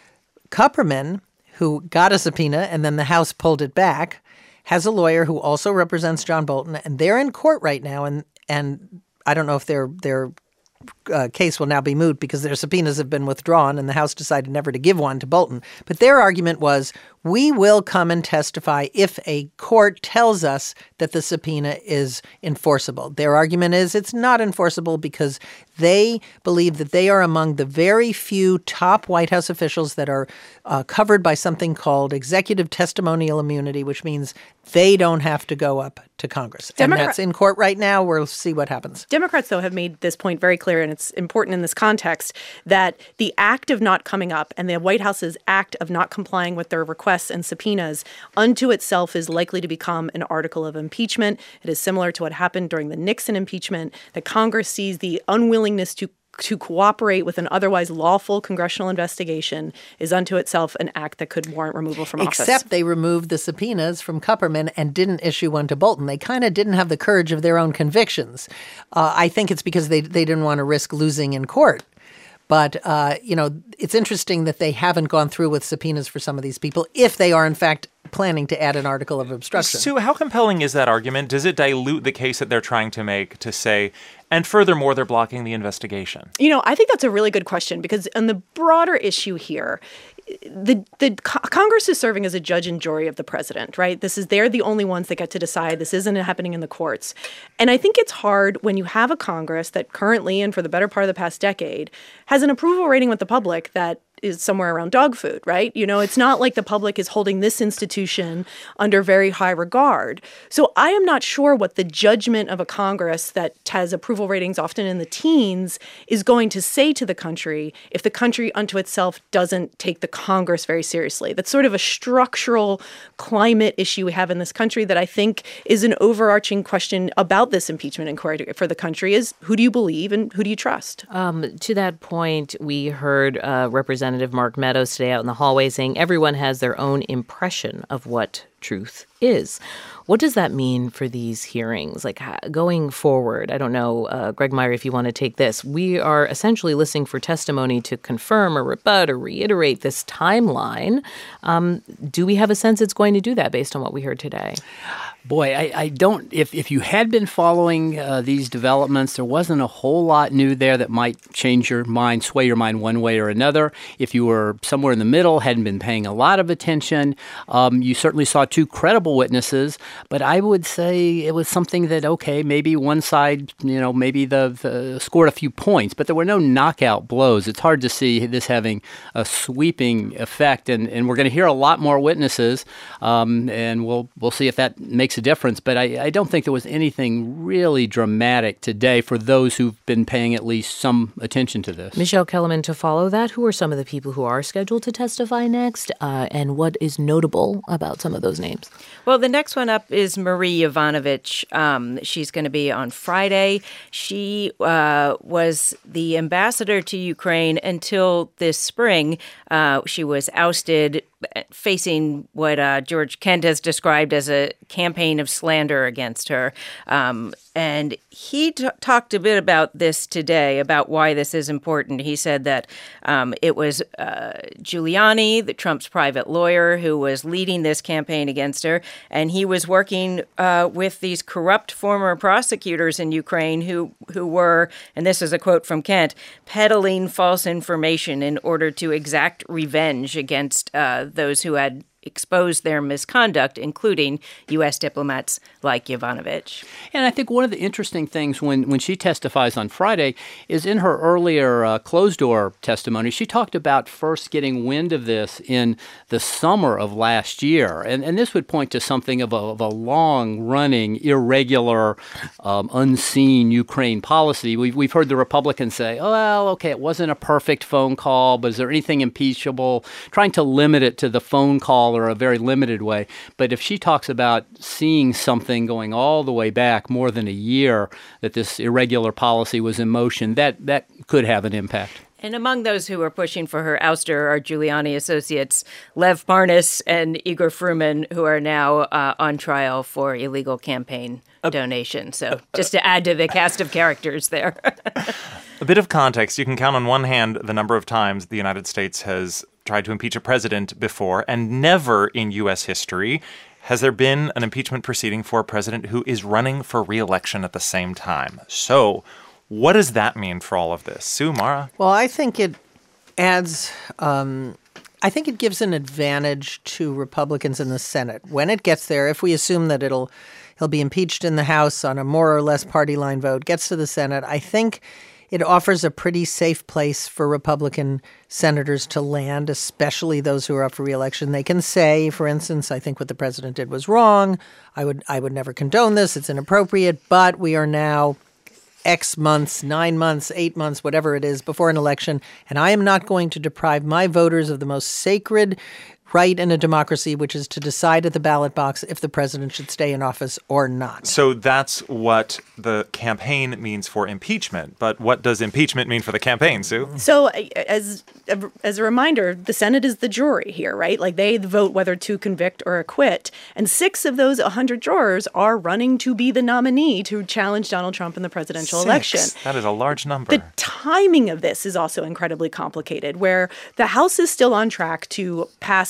Kupperman, who got a subpoena and then the House pulled it back, has a lawyer who also represents John Bolton, and they're in court right now. And and I don't know if their their uh, case will now be moot because their subpoenas have been withdrawn and the House decided never to give one to Bolton. But their argument was, we will come and testify if a court tells us that the subpoena is enforceable. Their argument is it's not enforceable because they believe that they are among the very few top White House officials that are uh, covered by something called executive testimonial immunity, which means they don't have to go up to Congress. Democrat- and that's in court right now. We'll see what happens. Democrats, though, have made this point very clear, and it's important in this context, that the act of not coming up and the White House's act of not complying with their requests and subpoenas unto itself is likely to become an article of impeachment. It is similar to what happened during the Nixon impeachment, that Congress sees the unwillingness to to cooperate with an otherwise lawful congressional investigation is unto itself an act that could warrant removal from office. Except they removed the subpoenas from Kupperman and didn't issue one to Bolton. They kind of didn't have the courage of their own convictions. Uh, I think it's because they they didn't want to risk losing in court. But, uh, you know, it's interesting that they haven't gone through with subpoenas for some of these people if they are, in fact, planning to add an article of obstruction. Sue, how compelling is that argument? Does it dilute the case that they're trying to make to say, and furthermore, they're blocking the investigation? You know, I think that's a really good question because on the broader issue here, the the Congress is serving as a judge and jury of the president, right? This is they're the only ones that get to decide. This isn't happening in the courts. And I think it's hard when you have a Congress that currently and for the better part of the past decade has an approval rating with the public that is somewhere around dog food, right? You know, it's not like the public is holding this institution under very high regard. So I am not sure what the judgment of a Congress that has approval ratings often in the teens is going to say to the country if the country unto itself doesn't take the Congress very seriously. That's sort of a structural climate issue we have in this country that I think is an overarching question about this impeachment inquiry for the country is who do you believe and who do you trust? Um, to that point, we heard uh, Representative Mark Meadows today out in the hallway saying everyone has their own impression of what truth is. What does that mean for these hearings? Like going forward, I don't know, uh, Greg Meyer, if you want to take this. We are essentially listening for testimony to confirm or rebut or reiterate this timeline. Um, do we have a sense it's going to do that based on what we heard today? Boy, I, I don't, if, if you had been following uh, these developments, there wasn't a whole lot new there that might change your mind, sway your mind one way or another. If you were somewhere in the middle, hadn't been paying a lot of attention, um, you certainly saw two credible witnesses, but I would say it was something that, okay, maybe one side, you know, maybe the, the scored a few points, but there were no knockout blows. It's hard to see this having a sweeping effect, and, and we're going to hear a lot more witnesses, um, and we'll we'll see if that makes a difference, but I, I don't think there was anything really dramatic today for those who've been paying at least some attention to this. Michelle Kellerman, to follow that, who are some of the people who are scheduled to testify next, uh, and what is notable about some of those names? Well, the next one up is Marie Yovanovitch. Um, she's going to be on Friday. She uh, was the ambassador to Ukraine until this spring. Uh, she was ousted, facing what uh, George Kent has described as a campaign of slander against her. Um, and he t- talked a bit about this today, about why this is important. He said that um, it was uh, Giuliani, the Trump's private lawyer, who was leading this campaign against her. And he was working uh, with these corrupt former prosecutors in Ukraine who, who were, and this is a quote from Kent, peddling false information in order to exact revenge against uh, those who had exposed their misconduct, including U S diplomats like Yovanovitch. And I think one of the interesting things when, when she testifies on Friday is in her earlier uh, closed-door testimony, she talked about first getting wind of this in the summer of last year. And, and this would point to something of a, of a long-running, irregular, um, unseen Ukraine policy. We've, we've heard the Republicans say, oh, well, okay, it wasn't a perfect phone call, but is there anything impeachable? Trying to limit it to the phone call or a very limited way. But if she talks about seeing something going all the way back more than a year that this irregular policy was in motion, that, that could have an impact. And among those who are pushing for her ouster are Giuliani associates Lev Parnas and Igor Fruman, who are now uh, on trial for illegal campaign uh, donation. So just to add to the cast of characters there. A bit of context. You can count on one hand the number of times the United States has tried to impeach a president before, and never in U S history has there been an impeachment proceeding for a president who is running for re-election at the same time. So what does that mean for all of this? Sue, Mara? Well, I think it adds, um, I think it gives an advantage to Republicans in the Senate. When it gets there, if we assume that it'll he'll be impeached in the House on a more or less party line vote, gets to the Senate, I think it offers a pretty safe place for Republican senators to land, especially those who are up for re-election. They can say, for instance, I think what the president did was wrong. I would I would never condone this. It's inappropriate. But we are now X months, nine months, eight months, whatever it is, before an election. And I am not going to deprive my voters of the most sacred right in a democracy, which is to decide at the ballot box if the president should stay in office or not. So that's what the campaign means for impeachment. But what does impeachment mean for the campaign, Sue? So as a, as a reminder, the Senate is the jury here, right? Like they vote whether to convict or acquit. And six of those one hundred jurors are running to be the nominee to challenge Donald Trump in the presidential Six. election. That is a large number. The timing of this is also incredibly complicated, where the House is still on track to pass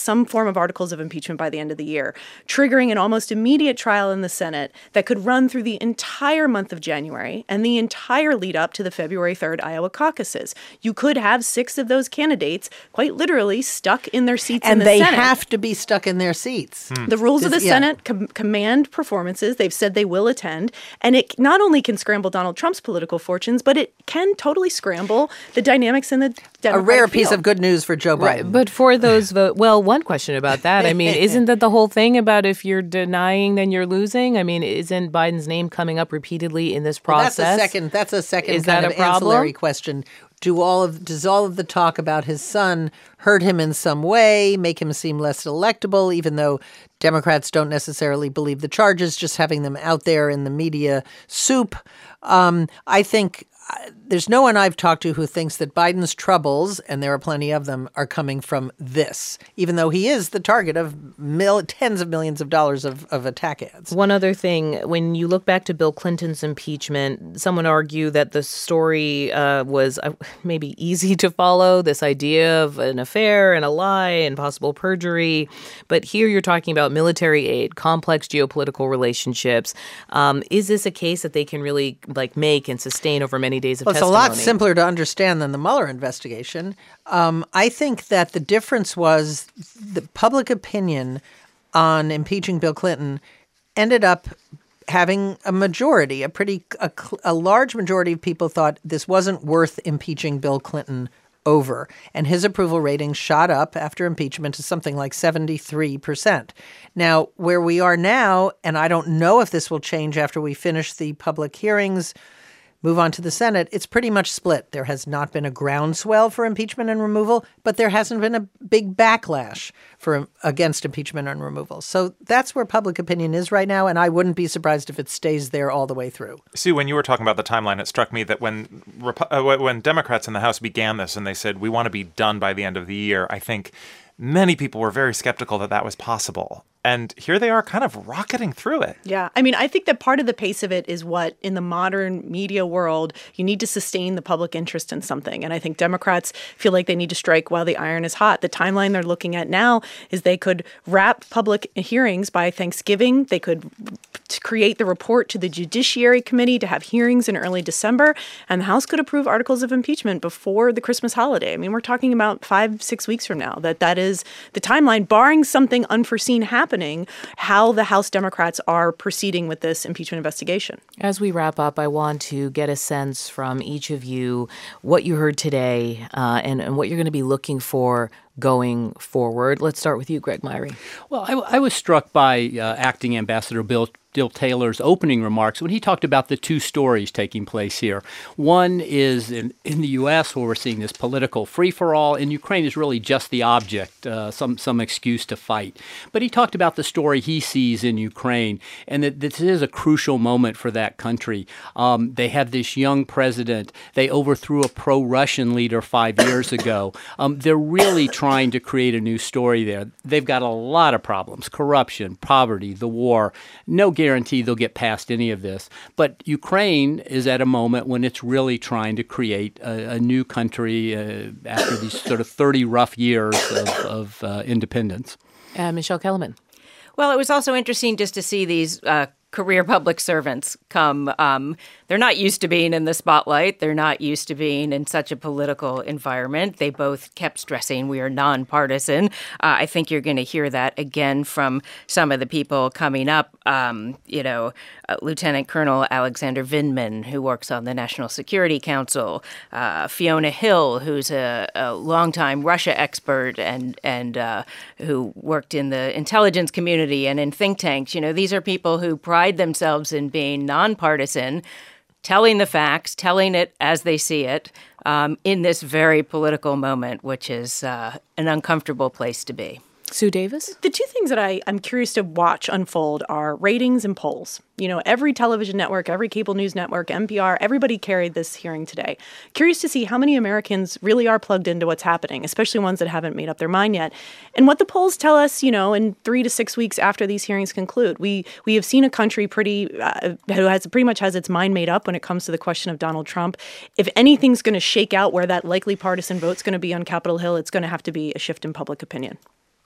some form of articles of impeachment by the end of the year, triggering an almost immediate trial in the Senate that could run through the entire month of January and the entire lead up to the February third Iowa caucuses. You could have six of those candidates quite literally stuck in their seats and in the Senate. And they have to be stuck in their seats. Hmm. The rules of the yeah. Senate com- command performances. They've said they will attend. And it not only can scramble Donald Trump's political fortunes, but it can totally scramble the dynamics in the Democratic A rare field. piece of good news for Joe Biden. Right, but for those vote, well, one question about that. I mean, isn't that the whole thing about if you're denying, then you're losing? I mean, isn't Biden's name coming up repeatedly in this process? Well, that's a second. That's a second Is kind that of a problem? ancillary question. Do all of does all of the talk about his son hurt him in some way, make him seem less electable, even though Democrats don't necessarily believe the charges, just having them out there in the media soup? Um, I think uh, there's no one I've talked to who thinks that Biden's troubles, and there are plenty of them, are coming from this, even though he is the target of mil- tens of millions of dollars of, of attack ads. One other thing, when you look back to Bill Clinton's impeachment, someone argued that the story uh, was uh, maybe easy to follow, this idea of an affair and a lie and possible perjury. But here you're talking about military aid, complex geopolitical relationships. Um, is this a case that they can really like make and sustain over many days of well, testimony? It's a lot simpler to understand than the Mueller investigation. Um, I think that the difference was the public opinion on impeaching Bill Clinton ended up having a majority, a pretty a, a large majority of people thought this wasn't worth impeaching Bill Clinton over. And his approval rating shot up after impeachment to something like seventy-three percent. Now, where we are now, and I don't know if this will change after we finish the public hearings, move on to the Senate, it's pretty much split. There has not been a groundswell for impeachment and removal, but there hasn't been a big backlash for against impeachment and removal. So that's where public opinion is right now, and I wouldn't be surprised if it stays there all the way through. Sue, when you were talking about the timeline, it struck me that when uh, when Democrats in the House began this and they said, we want to be done by the end of the year, I think many people were very skeptical that that was possible. And here they are kind of rocketing through it. Yeah. I mean, I think that part of the pace of it is what, in the modern media world, you need to sustain the public interest in something. And I think Democrats feel like they need to strike while the iron is hot. The timeline they're looking at now is they could wrap public hearings by Thanksgiving. They could create the report to the Judiciary Committee to have hearings in early December. And the House could approve articles of impeachment before the Christmas holiday. I mean, we're talking about five, six weeks from now, that that is the timeline, barring something unforeseen happening, how the House Democrats are proceeding with this impeachment investigation. As we wrap up, I want to get a sense from each of you what you heard today uh, and, and what you're going to be looking for going forward. Let's start with you, Greg Myrie. Well, I, I was struck by uh, Acting Ambassador Bill Bill Taylor's opening remarks when he talked about the two stories taking place here. One is in, in the U S where we're seeing this political free-for-all, and Ukraine is really just the object, uh, some some excuse to fight. But he talked about the story he sees in Ukraine, and that this is a crucial moment for that country. Um, they have this young president. They overthrew a pro-Russian leader five years ago. Um, they're really trying to create a new story there. They've got a lot of problems: corruption, poverty, the war. No guarantee they'll get past any of this. But Ukraine is at a moment when it's really trying to create a, a new country uh, after these sort of thirty rough years of, of uh, independence. Uh, Michelle Kellerman. Well, it was also interesting just to see these uh, career public servants come. Um, they're not used to being in the spotlight. They're not used to being in such a political environment. They both kept stressing we are nonpartisan. Uh, I think you're going to hear that again from some of the people coming up. Um, you know, uh, Lieutenant Colonel Alexander Vindman, who works on the National Security Council, uh, Fiona Hill, who's a, a longtime Russia expert and and uh, who worked in the intelligence community and in think tanks. You know, these are people who pride themselves in being nonpartisan, telling the facts, telling it as they see it, um, in this very political moment, which is uh, an uncomfortable place to be. Sue Davis? The two things that I, I'm curious to watch unfold are ratings and polls. You know, every television network, every cable news network, N P R, everybody carried this hearing today. Curious to see how many Americans really are plugged into what's happening, especially ones that haven't made up their mind yet. And what the polls tell us, you know, in three to six weeks after these hearings conclude. We we have seen a country pretty uh, who has pretty much has its mind made up when it comes to the question of Donald Trump. If anything's going to shake out where that likely partisan vote's going to be on Capitol Hill, it's going to have to be a shift in public opinion.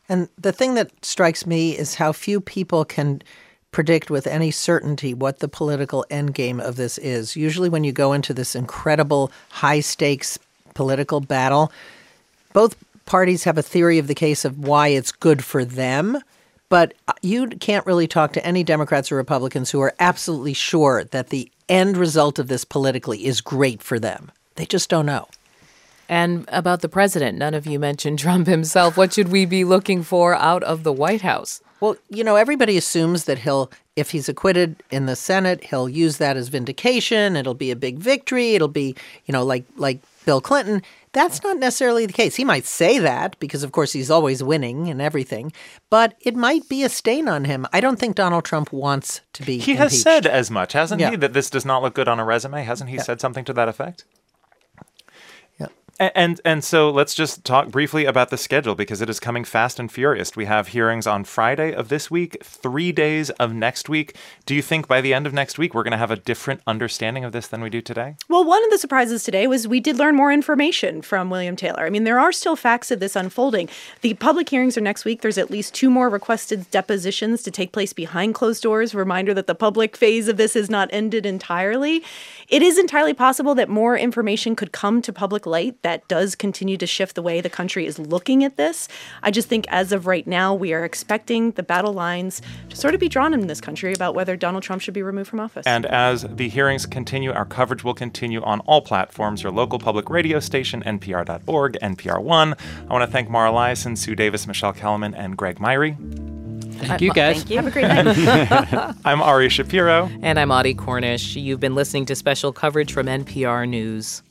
And the thing that strikes me is how few people can predict with any certainty what the political endgame of this is. Usually when you go into this incredible high-stakes political battle, both parties have a theory of the case of why it's good for them, but you can't really talk to any Democrats or Republicans who are absolutely sure that the end result of this politically is great for them. They just don't know. And about the president, none of you mentioned Trump himself. What should we be looking for out of the White House? Well, you know, everybody assumes that he'll, if he's acquitted in the Senate, he'll use that as vindication. It'll be a big victory. It'll be, you know, like like Bill Clinton. That's not necessarily the case. He might say that because, of course, he's always winning and everything, but it might be a stain on him. I don't think Donald Trump wants to be He impeached. has said as much, hasn't Yeah. he, that this does not look good on a resume? Hasn't he Yeah. said something to that effect? Yeah. And, and and so let's just talk briefly about the schedule because it is coming fast and furious. We have hearings on Friday of this week, three days of next week. Do you think by the end of next week we're going to have a different understanding of this than we do today? Well, one of the surprises today was we did learn more information from William Taylor. I mean, there are still facts of this unfolding. The public hearings are next week. There's at least two more requested depositions to take place behind closed doors. Reminder that the public phase of this is not ended entirely. It is entirely possible that more information could come to public light that does continue to shift the way the country is looking at this. I just think as of right now, we are expecting the battle lines to sort of be drawn in this country about whether Donald Trump should be removed from office. And as the hearings continue, our coverage will continue on all platforms, your local public radio station, N P R dot org, N P R One. I want to thank Mara Liasson, Sue Davis, Michelle Kellerman, and Greg Myrie. Thank you, guys. Thank you. Have a great night. I'm Ari Shapiro. And I'm Audie Cornish. You've been listening to special coverage from N P R News.